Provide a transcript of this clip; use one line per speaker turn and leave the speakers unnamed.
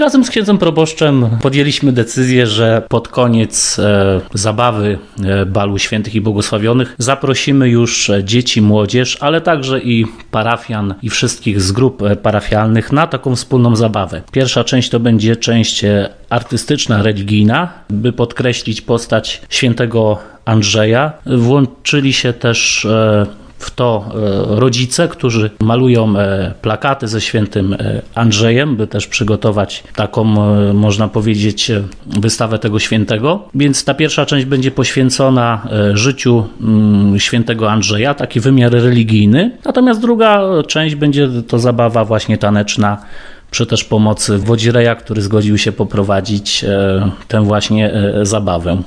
Razem z księdzem proboszczem podjęliśmy decyzję, że pod koniec zabawy balu świętych i błogosławionych zaprosimy już dzieci, młodzież, ale także i parafian i wszystkich z grup parafialnych na taką wspólną zabawę. Pierwsza część to będzie część artystyczna, religijna, by podkreślić postać świętego Andrzeja. Włączyli się też w to rodzice, którzy malują plakaty ze świętym Andrzejem, by też przygotować taką, można powiedzieć, wystawę tego świętego. Więc ta pierwsza część będzie poświęcona życiu świętego Andrzeja, taki wymiar religijny. Natomiast druga część będzie to zabawa właśnie taneczna, przy też pomocy wodzireja, który zgodził się poprowadzić tę właśnie zabawę.